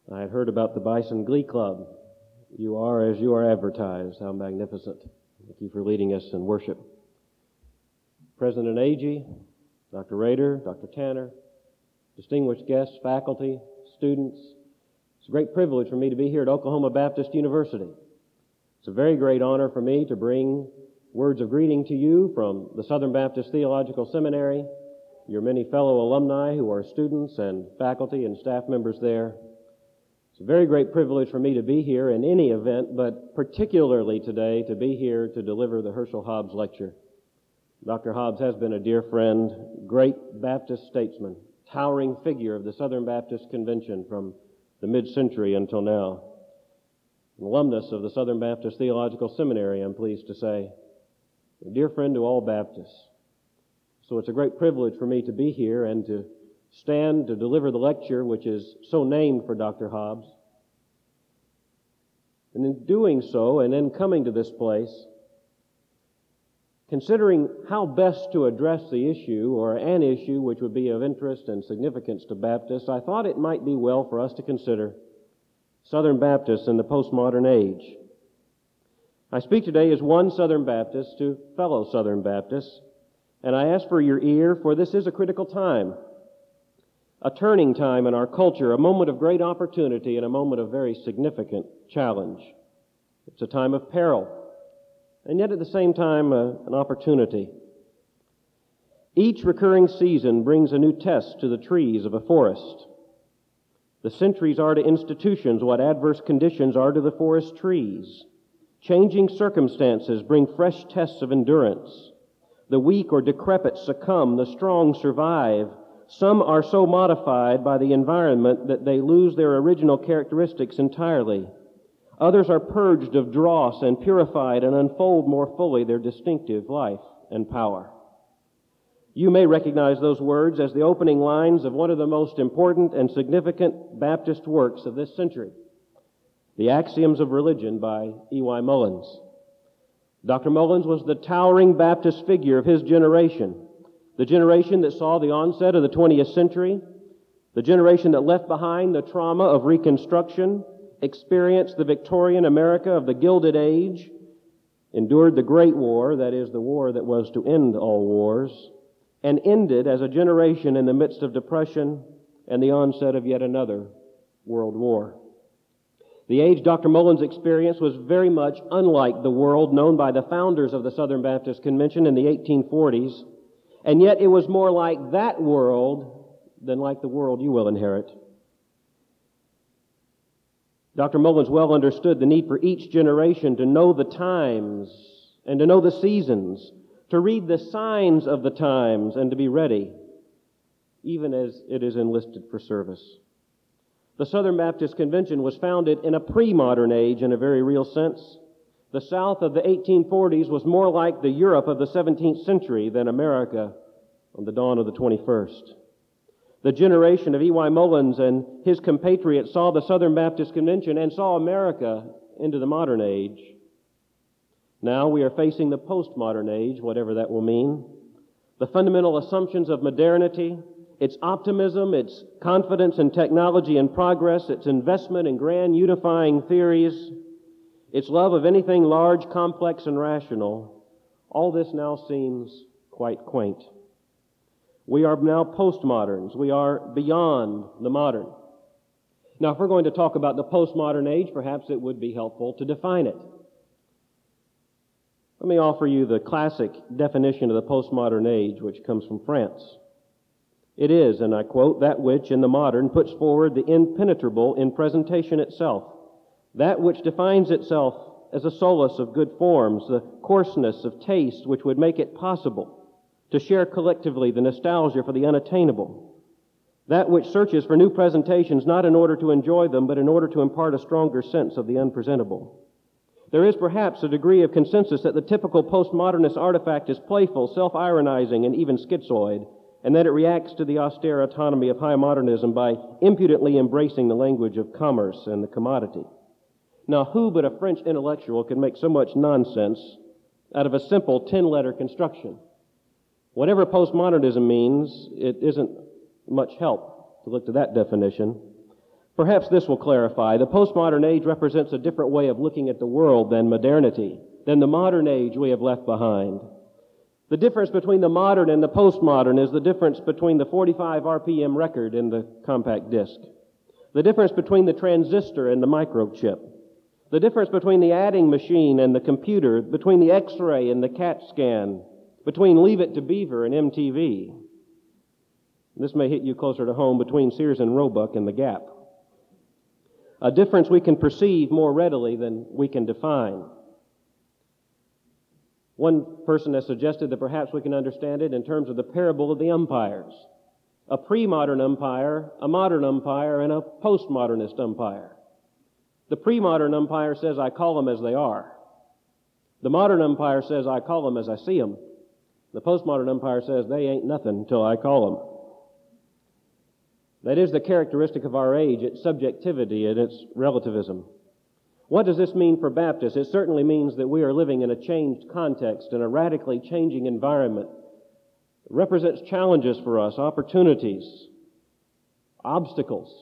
I had heard about the Bison Glee Club. You are as you are advertised. How magnificent. Thank you for leading us in worship. President Agee, Dr. Rader, Dr. Tanner, distinguished guests, faculty, students, it's a great privilege for me to be here at Oklahoma Baptist University. It's a very great honor for me to bring words of greeting to you from the Southern Baptist Theological Seminary, your many fellow alumni who are students and faculty and staff members there. It's a very great privilege for me to be here in any event, but particularly today to be here to deliver the Herschel Hobbs Lecture. Dr. Hobbs has been a dear friend, great Baptist statesman, towering figure of the Southern Baptist Convention from the mid-century until now. An alumnus of the Southern Baptist Theological Seminary, I'm pleased to say. A dear friend to all Baptists. So it's a great privilege for me to be here and to stand to deliver the lecture which is so named for Dr. Hobbs. And in doing so, and in coming to this place, considering how best to address the issue, or an issue which would be of interest and significance to Baptists, I thought it might be well for us to consider Southern Baptists in the postmodern age. I speak today as one Southern Baptist to fellow Southern Baptists, and I ask for your ear, for this is a critical time, a turning time in our culture, a moment of great opportunity and a moment of very significant challenge. It's a time of peril, and yet at the same time an opportunity. Each recurring season brings a new test to the trees of a forest. The centuries are to institutions what adverse conditions are to the forest trees. Changing circumstances bring fresh tests of endurance. The weak or decrepit succumb, the strong survive. Some are so modified by the environment that they lose their original characteristics entirely. Others are purged of dross and purified and unfold more fully their distinctive life and power. You may recognize those words as the opening lines of one of the most important and significant Baptist works of this century, The Axioms of Religion by E.Y. Mullins. Dr. Mullins was the towering Baptist figure of his generation, the generation that saw the onset of the 20th century, the generation that left behind the trauma of Reconstruction, experienced the Victorian America of the Gilded Age, endured the Great War, that is, the war that was to end all wars, and ended as a generation in the midst of depression and the onset of yet another world war. The age Dr. Mullins experienced was very much unlike the world known by the founders of the Southern Baptist Convention in the 1840s, and yet it was more like that world than like the world you will inherit. Dr. Mullins well understood the need for each generation to know the times and to know the seasons, to read the signs of the times and to be ready, even as it is enlisted for service. The Southern Baptist Convention was founded in a pre-modern age in a very real sense. The South of the 1840s was more like the Europe of the 17th century than America on the dawn of the 21st. The generation of E.Y. Mullins and his compatriots saw the Southern Baptist Convention and saw America into the modern age. Now we are facing the postmodern age, whatever that will mean. The fundamental assumptions of modernity, its optimism, its confidence in technology and progress, its investment in grand unifying theories, its love of anything large, complex, and rational, all this now seems quite quaint. We are now postmoderns. We are beyond the modern. Now, if we're going to talk about the postmodern age, perhaps it would be helpful to define it. Let me offer you the classic definition of the postmodern age, which comes from France. It is, and I quote, that which in the modern puts forward the impenetrable in presentation itself, that which defines itself as a solace of good forms, the coarseness of taste which would make it possible to share collectively the nostalgia for the unattainable, that which searches for new presentations not in order to enjoy them, but in order to impart a stronger sense of the unpresentable. There is perhaps a degree of consensus that the typical postmodernist artifact is playful, self-ironizing, and even schizoid, and that it reacts to the austere autonomy of high modernism by impudently embracing the language of commerce and the commodity. Now, who but a French intellectual can make so much nonsense out of a simple 10-letter construction? Whatever postmodernism means, it isn't much help to look to that definition. Perhaps this will clarify. The postmodern age represents a different way of looking at the world than modernity, than the modern age we have left behind. The difference between the modern and the postmodern is the difference between the 45 RPM record and the compact disc. The difference between the transistor and the microchip. The difference between the adding machine and the computer, between the X-ray and the CAT scan, between Leave It to Beaver and MTV. This may hit you closer to home, between Sears and Roebuck and the Gap. A difference we can perceive more readily than we can define. One person has suggested that perhaps we can understand it in terms of the parable of the umpires. A pre-modern umpire, a modern umpire, and a postmodernist umpire. The pre-modern umpire says, I call them as they are. The modern umpire says, I call them as I see them. The postmodern umpire says, they ain't nothing until I call them. That is the characteristic of our age, its subjectivity and its relativism. What does this mean for Baptists? It certainly means that we are living in a changed context, in a radically changing environment. It represents challenges for us, opportunities, obstacles.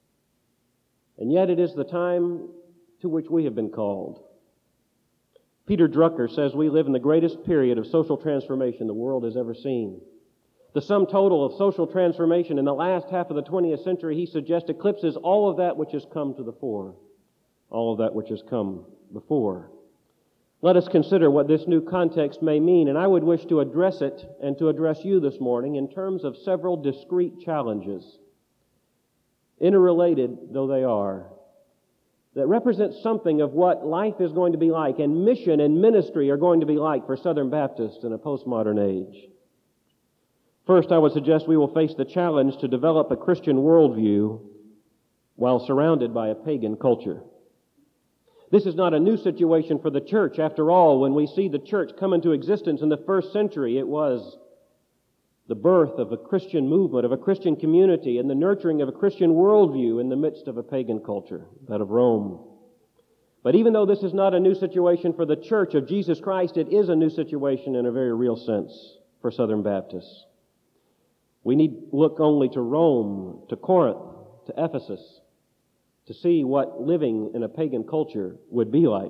And yet it is the time to which we have been called. Peter Drucker says we live in the greatest period of social transformation the world has ever seen. The sum total of social transformation in the last half of the 20th century, he suggests, eclipses all of that which has come to the fore. All of that which has come before. Let us consider what this new context may mean, and I would wish to address it and to address you this morning in terms of several discrete challenges, interrelated though they are, that represent something of what life is going to be like and mission and ministry are going to be like for Southern Baptists in a postmodern age. First, I would suggest we will face the challenge to develop a Christian worldview while surrounded by a pagan culture. This is not a new situation for the church. After all, when we see the church come into existence in the first century, it was the birth of a Christian movement, of a Christian community, and the nurturing of a Christian worldview in the midst of a pagan culture, that of Rome. But even though this is not a new situation for the church of Jesus Christ, it is a new situation in a very real sense for Southern Baptists. We need look only to Rome, to Corinth, to Ephesus, to see what living in a pagan culture would be like.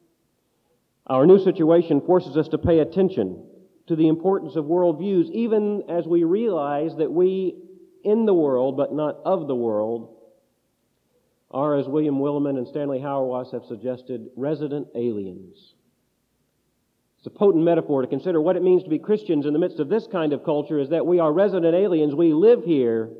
Our new situation forces us to pay attention to the importance of worldviews, even as we realize that we, in the world, but not of the world, are, as William Willimon and Stanley Hauerwas have suggested, resident aliens. It's a potent metaphor to consider what it means to be Christians in the midst of this kind of culture, is that we are resident aliens. We live here.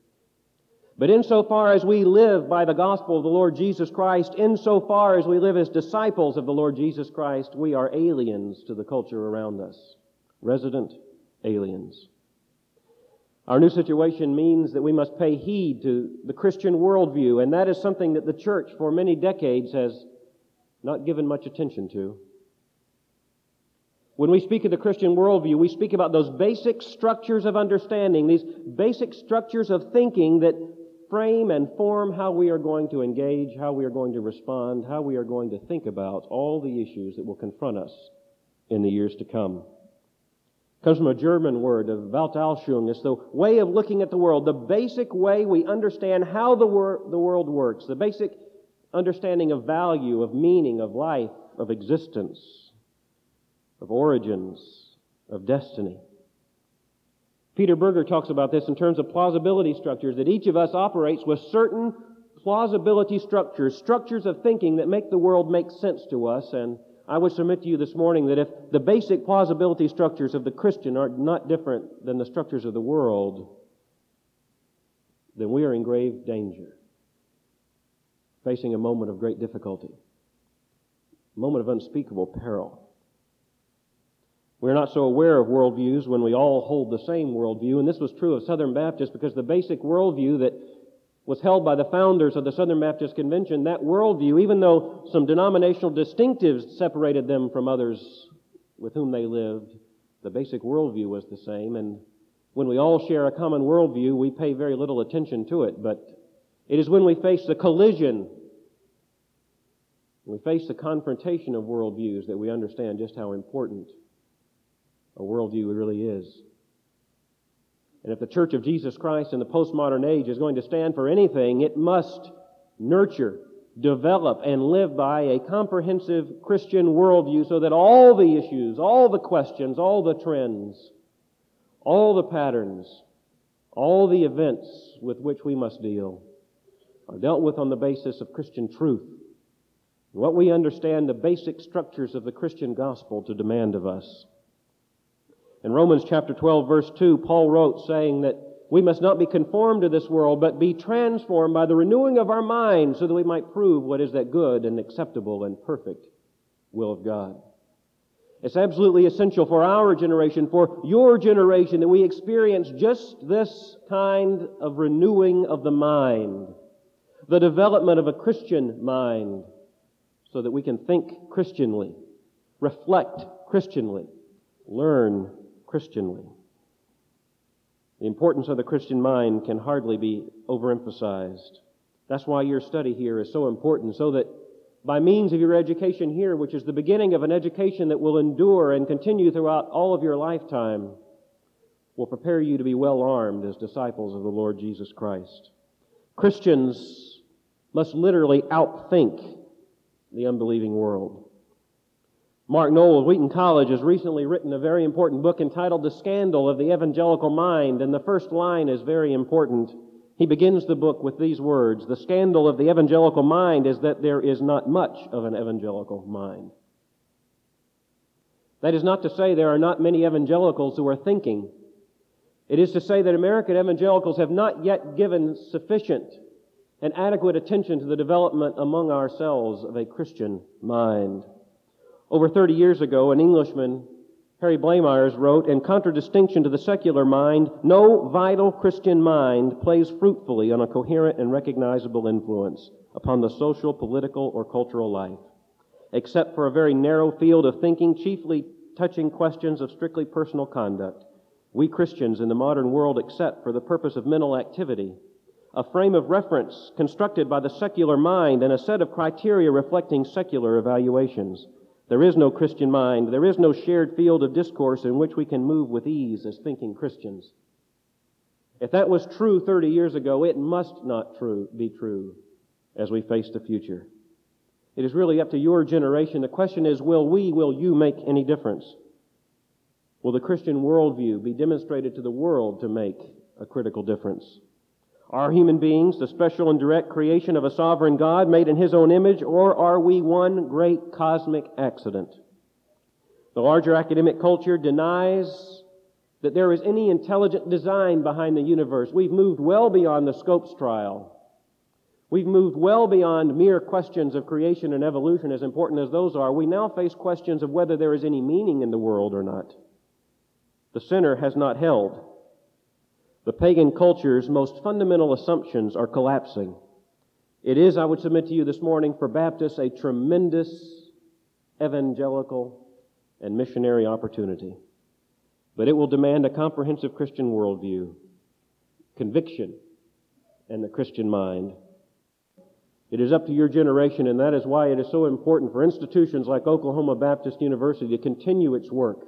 But insofar as we live by the gospel of the Lord Jesus Christ, insofar as we live as disciples of the Lord Jesus Christ, we are aliens to the culture around us. Resident aliens. Our new situation means that we must pay heed to the Christian worldview, and that is something that the church for many decades has not given much attention to. When we speak of the Christian worldview, we speak about those basic structures of understanding, these basic structures of thinking that frame and form how we are going to engage, how we are going to respond, how we are going to think about all the issues that will confront us in the years to come. It comes from a German word of Weltanschauung. It's the way of looking at the world, the basic way we understand how the world works, the basic understanding of value, of meaning, of life, of existence, of origins, of destiny. Peter Berger talks about this in terms of plausibility structures, that each of us operates with certain plausibility structures, structures of thinking that make the world make sense to us. And I would submit to you this morning that if the basic plausibility structures of the Christian are not different than the structures of the world, then we are in grave danger, facing a moment of great difficulty, a moment of unspeakable peril. We're not so aware of worldviews when we all hold the same worldview, and this was true of Southern Baptists because the basic worldview that was held by the founders of the Southern Baptist Convention, that worldview, even though some denominational distinctives separated them from others with whom they lived, the basic worldview was the same, and when we all share a common worldview, we pay very little attention to it, but it is when we face the collision, when we face the confrontation of worldviews that we understand just how important a worldview really is. And if the Church of Jesus Christ in the postmodern age is going to stand for anything, it must nurture, develop, and live by a comprehensive Christian worldview so that all the issues, all the questions, all the trends, all the patterns, all the events with which we must deal are dealt with on the basis of Christian truth. What we understand the basic structures of the Christian gospel to demand of us. In Romans chapter 12, verse 2, Paul wrote saying that we must not be conformed to this world, but be transformed by the renewing of our minds so that we might prove what is that good and acceptable and perfect will of God. It's absolutely essential for our generation, for your generation, that we experience just this kind of renewing of the mind, the development of a Christian mind, so that we can think Christianly, reflect Christianly, learn Christianly. The importance of the Christian mind can hardly be overemphasized. That's why your study here is so important, so that by means of your education here, which is the beginning of an education that will endure and continue throughout all of your lifetime, will prepare you to be well armed as disciples of the Lord Jesus Christ. Christians must literally outthink the unbelieving world. Mark Noll of Wheaton College has recently written a very important book entitled The Scandal of the Evangelical Mind, and the first line is very important. He begins the book with these words: "The scandal of the evangelical mind is that there is not much of an evangelical mind." That is not to say there are not many evangelicals who are thinking. It is to say that American evangelicals have not yet given sufficient and adequate attention to the development among ourselves of a Christian mind. Over 30 years ago, an Englishman, Harry Blamires, wrote, "In contradistinction to the secular mind, no vital Christian mind plays fruitfully on a coherent and recognizable influence upon the social, political, or cultural life, except for a very narrow field of thinking, chiefly touching questions of strictly personal conduct. We Christians in the modern world accept, for the purpose of mental activity, a frame of reference constructed by the secular mind and a set of criteria reflecting secular evaluations. There is no Christian mind. There is no shared field of discourse in which we can move with ease as thinking Christians." If that was true 30 years ago, it must not be true as we face the future. It is really up to your generation. The question is, will you make any difference? Will the Christian worldview be demonstrated to the world to make a critical difference? Are human beings the special and direct creation of a sovereign God made in His own image, or are we one great cosmic accident? The larger academic culture denies that there is any intelligent design behind the universe. We've moved well beyond the Scopes trial. We've moved well beyond mere questions of creation and evolution, as important as those are. We now face questions of whether there is any meaning in the world or not. The center has not held. The pagan culture's most fundamental assumptions are collapsing. It is, I would submit to you this morning, for Baptists, a tremendous evangelical and missionary opportunity. But it will demand a comprehensive Christian worldview, conviction, and the Christian mind. It is up to your generation, and that is why it is so important for institutions like Oklahoma Baptist University to continue its work,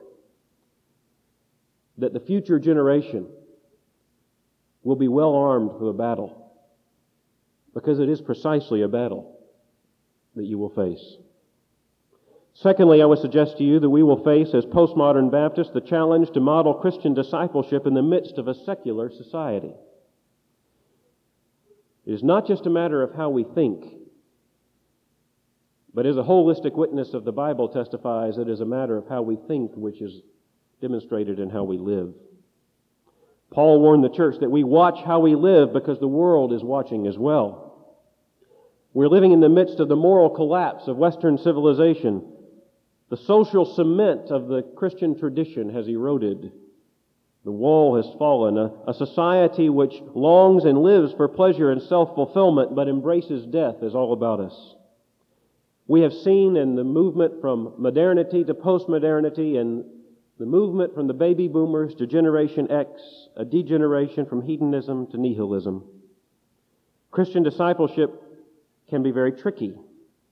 that the future generation will be well armed for the battle, because it is precisely a battle that you will face. Secondly, I would suggest to you that we will face, as postmodern Baptists, the challenge to model Christian discipleship in the midst of a secular society. It is not just a matter of how we think, but as a holistic witness of the Bible testifies, it is a matter of how we think, which is demonstrated in how we live. Paul warned the church that we watch how we live because the world is watching as well. We're living in the midst of the moral collapse of Western civilization. The social cement of the Christian tradition has eroded. The wall has fallen. A society which longs and lives for pleasure and self-fulfillment but embraces death is all about us. We have seen in the movement from modernity to postmodernity and the movement from the baby boomers to Generation X, a degeneration from hedonism to nihilism. Christian discipleship can be very tricky.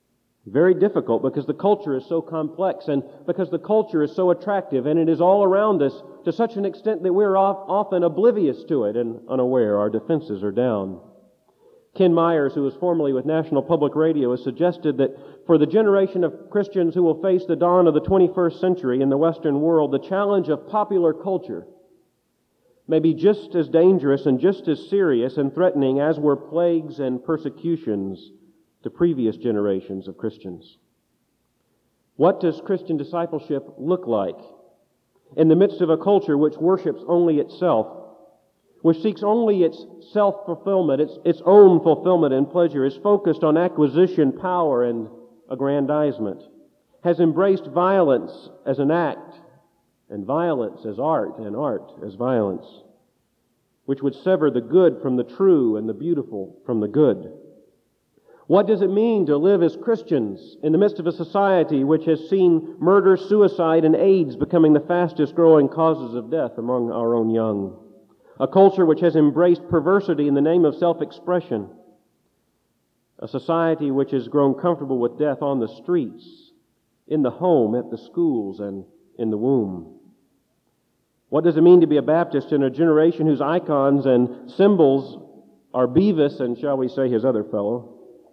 Very difficult because the culture is so complex and because the culture is so attractive and it is all around us to such an extent that we're often oblivious to it and unaware. Our defenses are down. Ken Myers, who was formerly with National Public Radio, has suggested that for the generation of Christians who will face the dawn of the 21st century in the Western world, the challenge of popular culture may be just as dangerous and just as serious and threatening as were plagues and persecutions to previous generations of Christians. What does Christian discipleship look like in the midst of a culture which worships only itself, which seeks only its self-fulfillment, its own fulfillment and pleasure, is focused on acquisition, power, and aggrandizement, has embraced violence as an act, and violence as art, and art as violence, which would sever the good from the true and the beautiful from the good? What does it mean to live as Christians in the midst of a society which has seen murder, suicide, and AIDS becoming the fastest growing causes of death among our own young? A culture which has embraced perversity in the name of self-expression. A society which has grown comfortable with death on the streets, in the home, at the schools, and in the womb. What does it mean to be a Baptist in a generation whose icons and symbols are Beavis and, shall we say, his other fellow,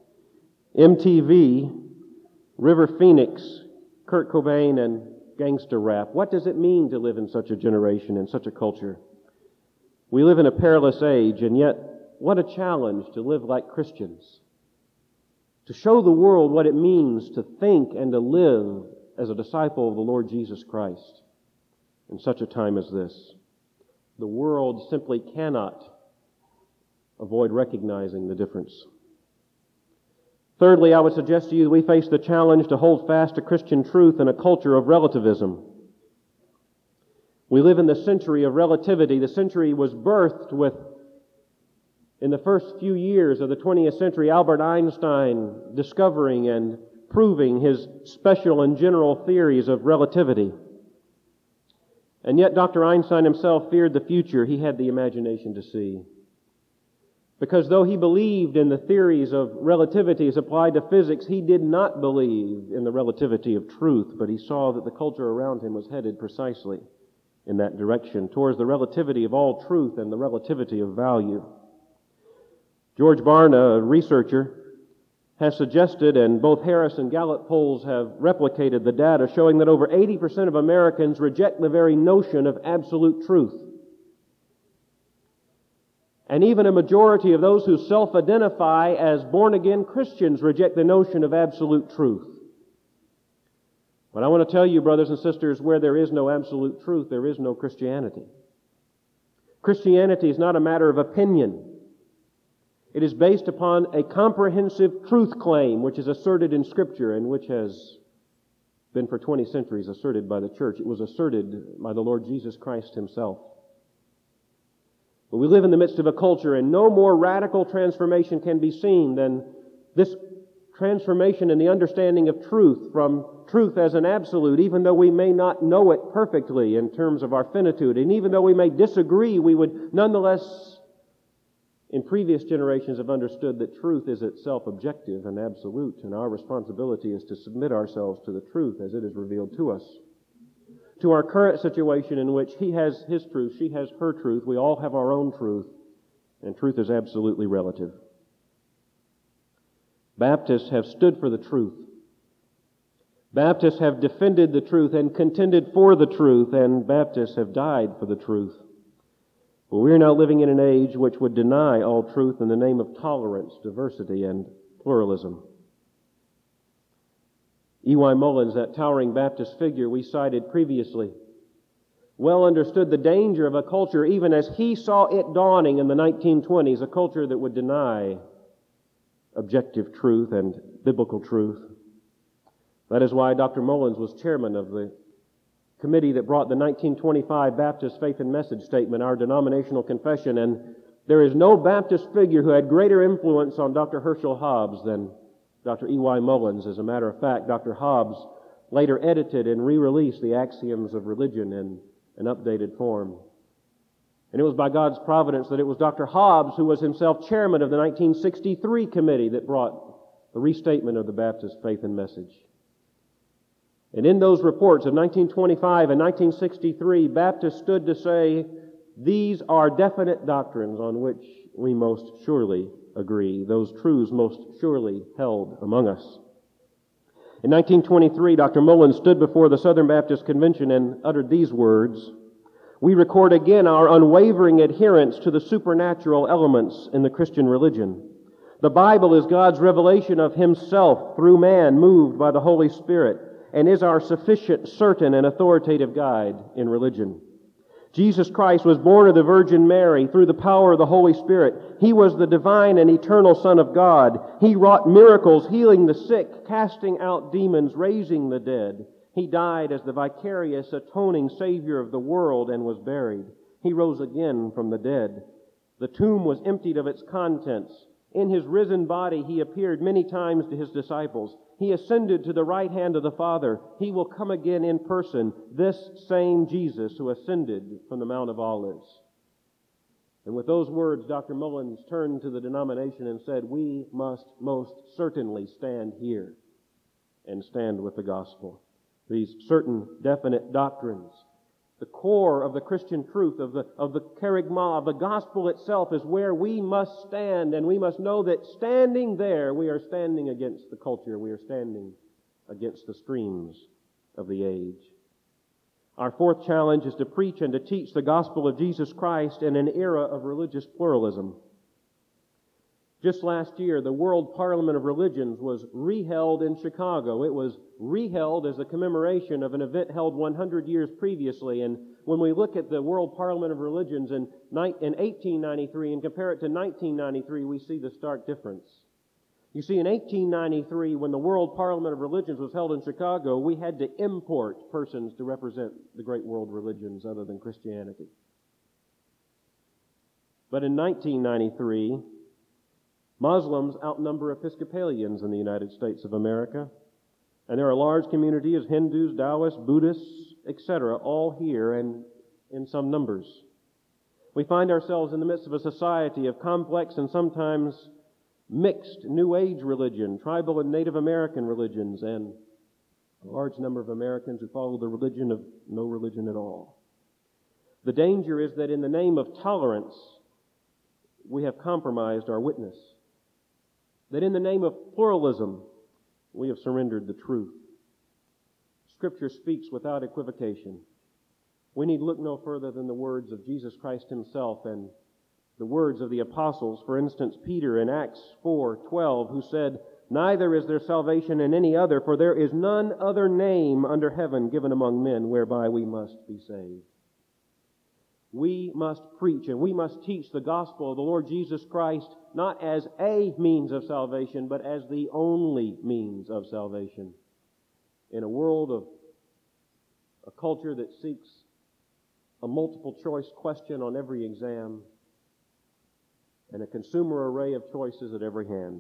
MTV, River Phoenix, Kurt Cobain, and gangster rap? What does it mean to live in such a generation, in such a culture? We live in a perilous age, and yet what a challenge to live like Christians. To show the world what it means to think and to live as a disciple of the Lord Jesus Christ in such a time as this. The world simply cannot avoid recognizing the difference. Thirdly, I would suggest to you that we face the challenge to hold fast to Christian truth in a culture of relativism. We live in the century of relativity. The century was birthed with, in the first few years of the 20th century, Albert Einstein discovering and proving his special and general theories of relativity. And yet Dr. Einstein himself feared the future he had the imagination to see. Because though he believed in the theories of relativity as applied to physics, he did not believe in the relativity of truth, but he saw that the culture around him was headed precisely in that direction, towards the relativity of all truth and the relativity of value. George Barna, a researcher, has suggested, and both Harris and Gallup polls have replicated the data, showing that over 80% of Americans reject the very notion of absolute truth. And even a majority of those who self-identify as born-again Christians reject the notion of absolute truth. But I want to tell you, brothers and sisters, where there is no absolute truth, there is no Christianity. Christianity is not a matter of opinion. It is based upon a comprehensive truth claim which is asserted in Scripture and which has been for 20 centuries asserted by the church. It was asserted by the Lord Jesus Christ Himself. But we live in the midst of a culture, and no more radical transformation can be seen than this transformation in the understanding of truth, from truth as an absolute, even though we may not know it perfectly in terms of our finitude, and even though we may disagree, we would nonetheless, in previous generations, have understood that truth is itself objective and absolute, and our responsibility is to submit ourselves to the truth as it is revealed to us. To our current situation in which he has his truth, she has her truth, we all have our own truth, and truth is absolutely relative. Baptists have stood for the truth. Baptists have defended the truth and contended for the truth, and Baptists have died for the truth. But we are now living in an age which would deny all truth in the name of tolerance, diversity, and pluralism. E.Y. Mullins, that towering Baptist figure we cited previously, well understood the danger of a culture, even as he saw it dawning in the 1920s, a culture that would deny objective truth and biblical truth. That is why Dr. Mullins was chairman of the committee that brought the 1925 Baptist Faith and Message Statement, our denominational confession, and there is no Baptist figure who had greater influence on Dr. Herschel Hobbes than Dr. E.Y. Mullins. As a matter of fact, Dr. Hobbes later edited and re-released the Axioms of Religion in an updated form. And it was by God's providence that it was Dr. Hobbes, who was himself chairman of the 1963 committee, that brought a restatement of the Baptist faith and message. And in those reports of 1925 and 1963, Baptists stood to say, these are definite doctrines on which we most surely agree, those truths most surely held among us. In 1923, Dr. Mullen stood before the Southern Baptist Convention and uttered these words, "We record again our unwavering adherence to the supernatural elements in the Christian religion. The Bible is God's revelation of Himself through man moved by the Holy Spirit and is our sufficient, certain, and authoritative guide in religion. Jesus Christ was born of the Virgin Mary through the power of the Holy Spirit. He was the divine and eternal Son of God. He wrought miracles, healing the sick, casting out demons, raising the dead. He died as the vicarious, atoning Savior of the world and was buried. He rose again from the dead. The tomb was emptied of its contents. In His risen body He appeared many times to His disciples. He ascended to the right hand of the Father. He will come again in person, this same Jesus who ascended from the Mount of Olives." And with those words, Dr. Mullins turned to the denomination and said, "We must most certainly stand here and stand with the gospel." These certain, definite doctrines, the core of the Christian truth, of the kerygma, of the gospel itself, is where we must stand, and we must know that standing there, we are standing against the culture, we are standing against the streams of the age. Our fourth challenge is to preach and to teach the gospel of Jesus Christ in an era of religious pluralism. Just last year, the World Parliament of Religions was reheld in Chicago. It was reheld as a commemoration of an event held 100 years previously. And when we look at the World Parliament of Religions in 1893 and compare it to 1993, we see the stark difference. You see, in 1893, when the World Parliament of Religions was held in Chicago, we had to import persons to represent the great world religions other than Christianity. But in 1993, Muslims outnumber Episcopalians in the United States of America, and there are large communities of Hindus, Taoists, Buddhists, etc., all here and in some numbers. We find ourselves in the midst of a society of complex and sometimes mixed New Age religion, tribal and Native American religions, and a large number of Americans who follow the religion of no religion at all. The danger is that in the name of tolerance, we have compromised our witness. That in the name of pluralism, we have surrendered the truth. Scripture speaks without equivocation. We need look no further than the words of Jesus Christ Himself and the words of the apostles. For instance, Peter in Acts 4:12, who said, "Neither is there salvation in any other, for there is none other name under heaven given among men whereby we must be saved." We must preach and we must teach the gospel of the Lord Jesus Christ not as a means of salvation, but as the only means of salvation. In a world of a culture that seeks a multiple choice question on every exam and a consumer array of choices at every hand,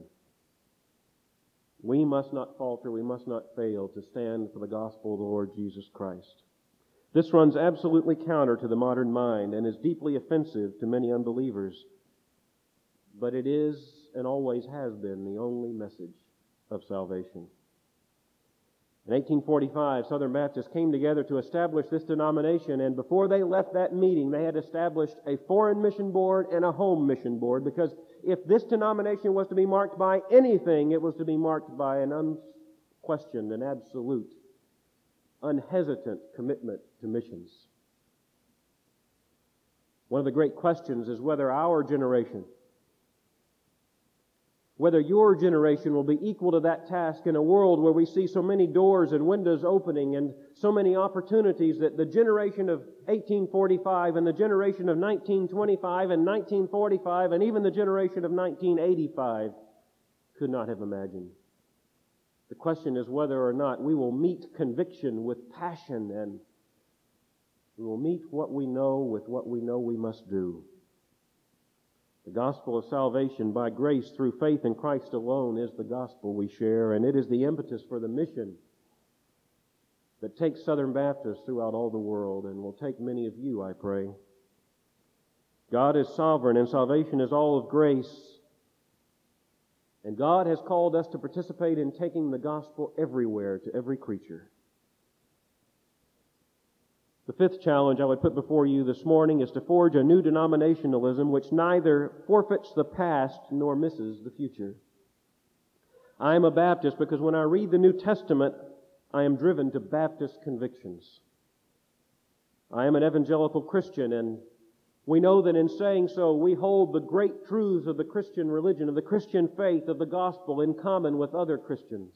we must not falter, we must not fail to stand for the gospel of the Lord Jesus Christ. This runs absolutely counter to the modern mind and is deeply offensive to many unbelievers. But it is and always has been the only message of salvation. In 1845, Southern Baptists came together to establish this denomination, and before they left that meeting, they had established a foreign mission board and a home mission board, because if this denomination was to be marked by anything, it was to be marked by an unquestioned and absolute, unhesitant commitment to missions. One of the great questions is whether our generation, whether your generation will be equal to that task in a world where we see so many doors and windows opening and so many opportunities that the generation of 1845 and the generation of 1925 and 1945 and even the generation of 1985 could not have imagined. The question is whether or not we will meet conviction with passion, and we will meet what we know with what we know we must do. The gospel of salvation by grace through faith in Christ alone is the gospel we share, and it is the impetus for the mission that takes Southern Baptists throughout all the world and will take many of you, I pray. God is sovereign, and salvation is all of grace. And God has called us to participate in taking the gospel everywhere to every creature. The fifth challenge I would put before you this morning is to forge a new denominationalism which neither forfeits the past nor misses the future. I am a Baptist because when I read the New Testament, I am driven to Baptist convictions. I am an evangelical Christian, and we know that in saying so, we hold the great truths of the Christian religion, of the Christian faith, of the gospel in common with other Christians.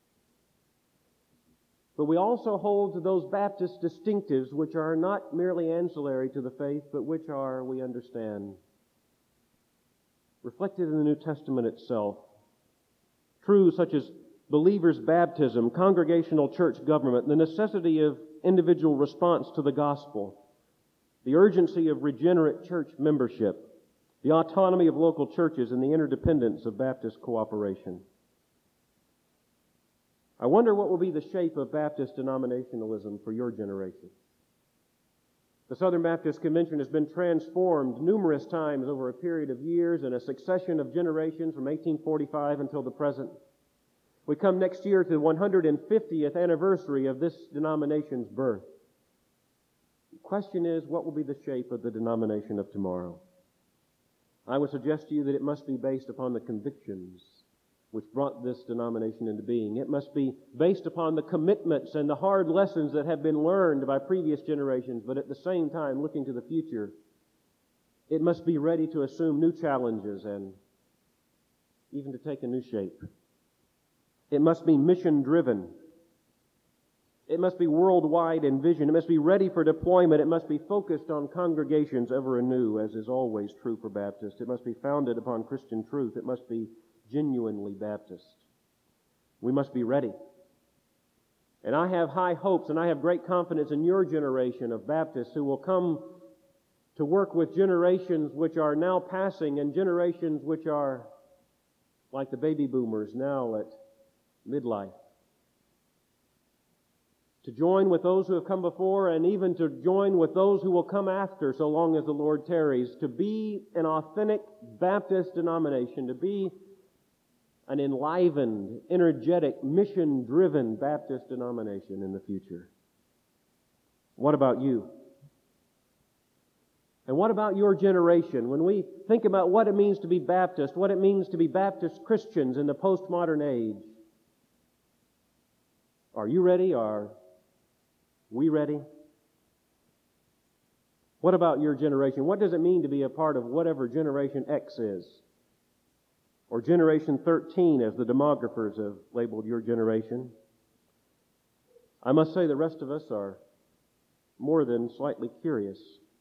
But we also hold to those Baptist distinctives which are not merely ancillary to the faith, but which are, we understand, reflected in the New Testament itself. Truths such as believers' baptism, congregational church government, the necessity of individual response to the gospel, the urgency of regenerate church membership, the autonomy of local churches, and the interdependence of Baptist cooperation. I wonder what will be the shape of Baptist denominationalism for your generation. The Southern Baptist Convention has been transformed numerous times over a period of years and a succession of generations from 1845 until the present. We come next year to the 150th anniversary of this denomination's birth. The question is, what will be the shape of the denomination of tomorrow? I would suggest to you that it must be based upon the convictions which brought this denomination into being. It must be based upon the commitments and the hard lessons that have been learned by previous generations, but at the same time, looking to the future, it must be ready to assume new challenges and even to take a new shape. It must be mission-driven. It must be worldwide in vision. It must be ready for deployment. It must be focused on congregations ever anew, as is always true for Baptists. It must be founded upon Christian truth. It must be genuinely Baptist. We must be ready. And I have high hopes and I have great confidence in your generation of Baptists who will come to work with generations which are now passing and generations which are like the baby boomers now at midlife. To join with those who have come before and even to join with those who will come after so long as the Lord tarries, to be an authentic Baptist denomination, to be an enlivened, energetic, mission-driven Baptist denomination in the future. What about you? And what about your generation? When we think about what it means to be Baptist, what it means to be Baptist Christians in the postmodern age, are you ready? Are we ready? What about your generation? What does it mean to be a part of whatever Generation X is? Or Generation 13, as the demographers have labeled your generation? I must say the rest of us are more than slightly curious.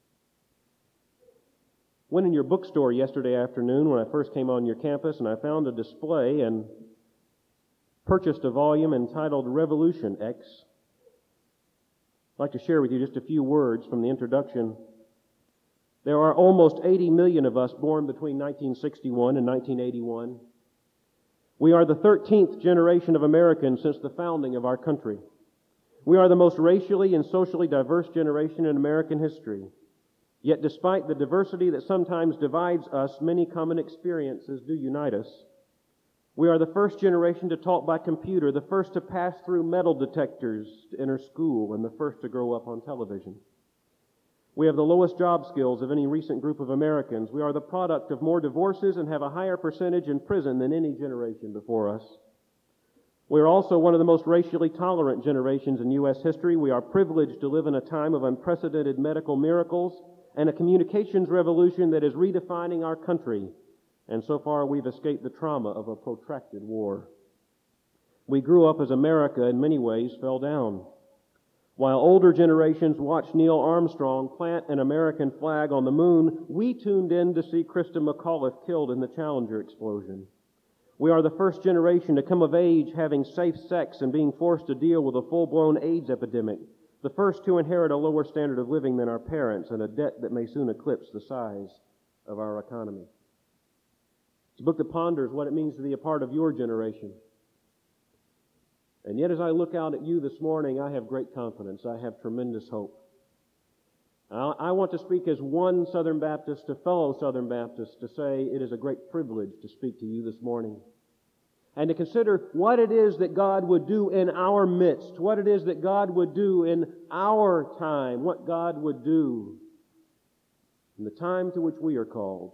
Went in your bookstore yesterday afternoon when I first came on your campus, and I found a display and purchased a volume entitled Revolution X. I'd like to share with you just a few words from the introduction. There are almost 80 million of us born between 1961 and 1981. We are the 13th generation of Americans since the founding of our country. We are the most racially and socially diverse generation in American history. Yet despite the diversity that sometimes divides us, many common experiences do unite us. We are the first generation to talk by computer, the first to pass through metal detectors to enter school, and the first to grow up on television. We have the lowest job skills of any recent group of Americans. We are the product of more divorces and have a higher percentage in prison than any generation before us. We are also one of the most racially tolerant generations in U.S. history. We are privileged to live in a time of unprecedented medical miracles and a communications revolution that is redefining our country. And so far, we've escaped the trauma of a protracted war. We grew up as America, in many ways, fell down. While older generations watched Neil Armstrong plant an American flag on the moon, we tuned in to see Krista McAuliffe killed in the Challenger explosion. We are the first generation to come of age having safe sex and being forced to deal with a full-blown AIDS epidemic, the first to inherit a lower standard of living than our parents and a debt that may soon eclipse the size of our economy. It's a book that ponders what it means to be a part of your generation. And yet as I look out at you this morning, I have great confidence. I have tremendous hope. I want to speak as one Southern Baptist to fellow Southern Baptists to say it is a great privilege to speak to you this morning. and to consider what it is that God would do in our midst, what it is that God would do in our time, what God would do in the time to which we are called.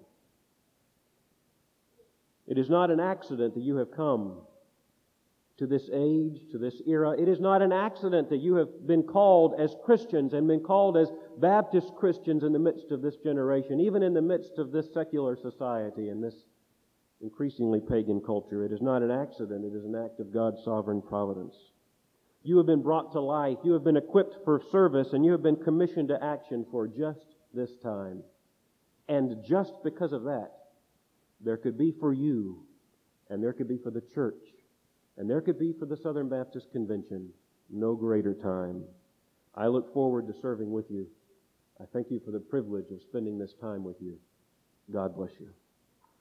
It is not an accident that you have come to this age, to this era. It is not an accident that you have been called as Christians and been called as Baptist Christians in the midst of this generation, even in the midst of this secular society and this increasingly pagan culture. It is not an accident. It is an act of God's sovereign providence. You have been brought to life. You have been equipped for service, and you have been commissioned to action for just this time. And just because of that, there could be for you, and there could be for the church, and there could be for the Southern Baptist Convention no greater time. I look forward to serving with you. I thank you for the privilege of spending this time with you. God bless you.